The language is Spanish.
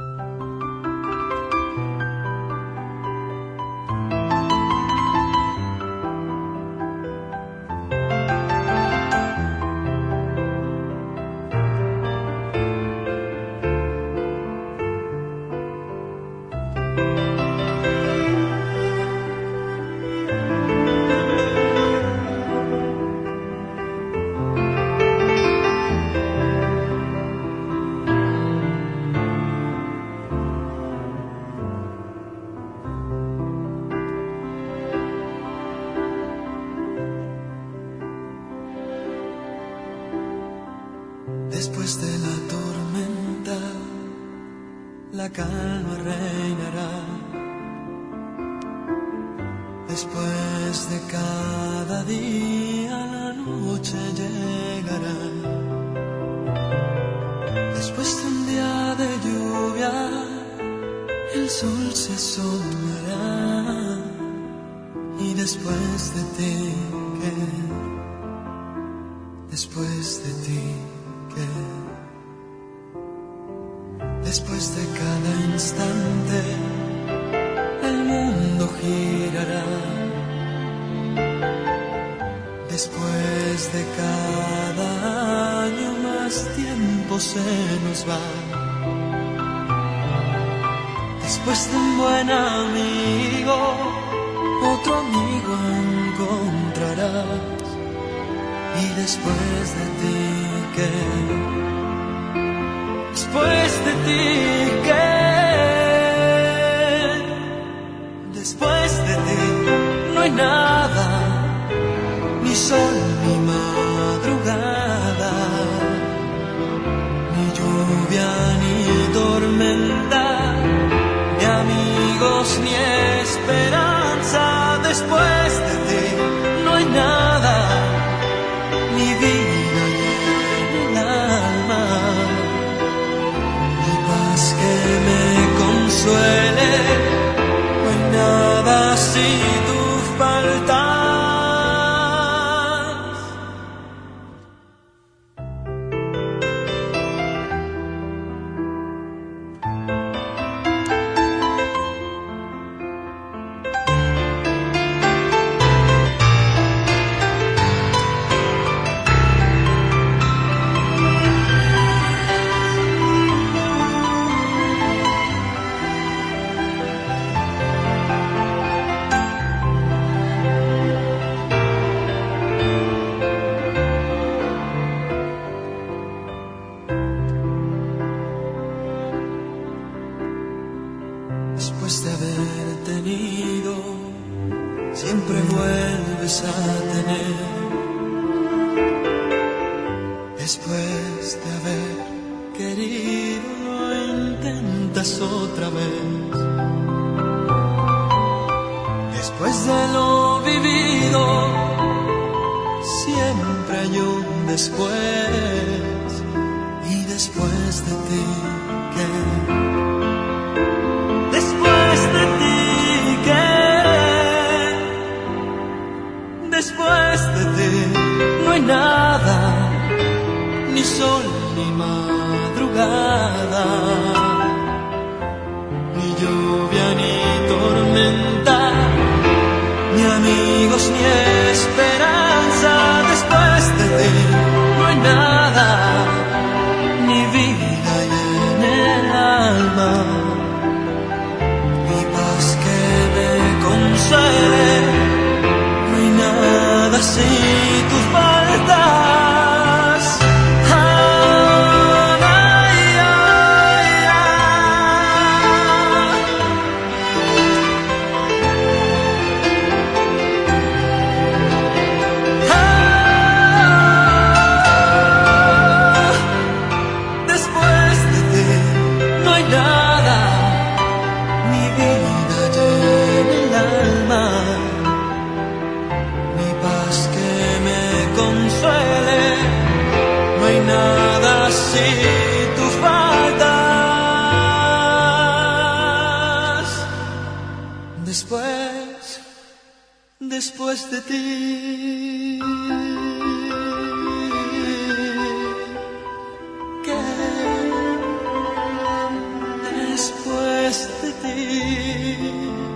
Después de la tormenta, la calma reinará. Después de cada día, la noche llegará. Después de un día de lluvia, el sol se asomará. Y después de ti, ¿qué? Después de ti, ¿qué? Después de cada instante, el mundo girará. Después de cada año, más tiempo se nos va. Después de un buen amigo, otro amigo encontrarás. Y después de ti, ¿qué? Después de ti, ¿qué? Después de ti no hay nada, ni sol ni madrugada, ni lluvia ni tormenta, ni amigos ni esperanza. Después de ti no hay nada, ni vida en el alma, ni paz que me consuele. No hay nada si tú faltas. Después de haber tenido, siempre vuelves a tener. Después de haber querido, lo intentas otra vez. Después de lo vivido, siempre hay un después. Y después de ti, ¿qué? Después de ti, ¿qué? Después de ti no hay nada, ni sol ni madrugada, ni lluvia ni tormenta, ni amigos ni esperanza. Después de ti no hay nada, ni vida en el alma, no hay nada si tú faltas. Ay, ay, ay, después de ti no hay nada, ni vida en el alma, ni paz que me consuele. No hay nada si tú faltas. Después de ti, ¿qué? desde ti.